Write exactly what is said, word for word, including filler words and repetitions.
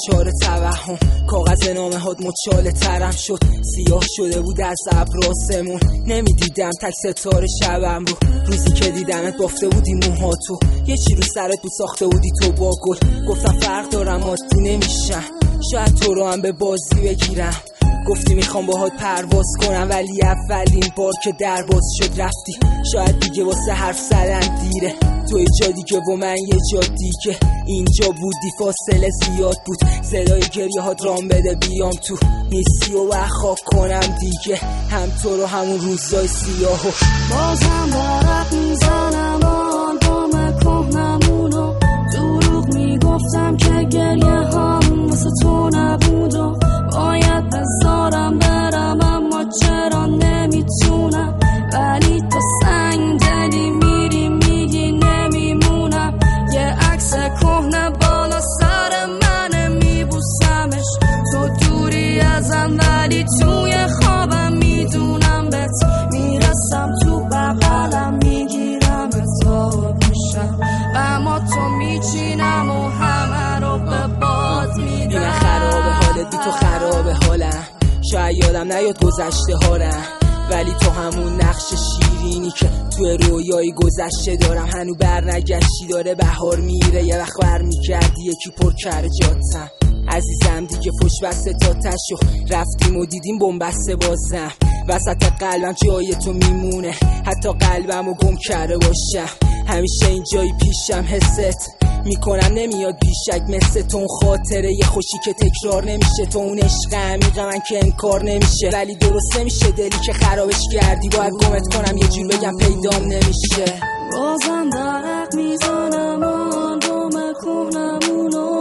دچار توهم. کاغذ نامه هات مچاله ترم شد، سیاه شده بود از ابر آسمون. نمیدیدم تک ستاره شبم رو، روزی که دیدمت بافته بودی موهاتو، یه چی رو سرت بود ساخته بودی تو با گل. گفتم فرق دارم عادی نمیشم، شاید تو رو هم به بازی بگیرم. گفتی میخوام باهات پرواز کنم، ولی اولین بار که در باز شد رفتی. شاید دیگه واسه حرف زدن دیره، تو یه جا دیگه و من یه جا دیگه. اینجا بودی فاصله زیاد بود، صدای گریه هات رام بده بیام تو. نیستی و خاک کنم دیگه، هم تو رو همون روزای سیاهو. بازم برق میزنم آن دام کهنمونو، دروغ میگفتم که گریه هم واسه تو نبود و باید بذارم برم، اما چرا نمیتونم. ولی تو سنگ دلی میری میگی نمیمونم. یه عکس کهنه بالا سر منه میبوسمش، تو دوری ازم ولی توی خوابم میدونم بهت میرسم، تو بغلم میگیرم تا پیشم، اما تو میچینم و همه رو به باد میدم. این خرابه حالت بی تو خرابه حالم، شاید یادم نیاد گذشته هارم، ولی تو همون نقش شیرینی که توی رویای گذشته دارم. هنو بر نگشتی داره بهار میره، یه وقت بر میکردی یکی پر کر جاتم. عزیزم دیگه فش بسته تا تشو، رفتیم و دیدیم بومبسته بازم. وسط قلبم جای تو میمونه، حتی قلبمو گم کرده باشم. همیشه این جایی پیشم حست میکنم نمیاد بیشک، مثل تو اون خاطره یه خوشی که تکرار نمیشه، تو اون عشق عمیق من که انکار نمیشه. ولی درست نمیشه دلی که خرابش کردی، باید گمت کنم یه جور بگم پیدام نمیشه. بازم درق میزنم آن دوم کهنمونو،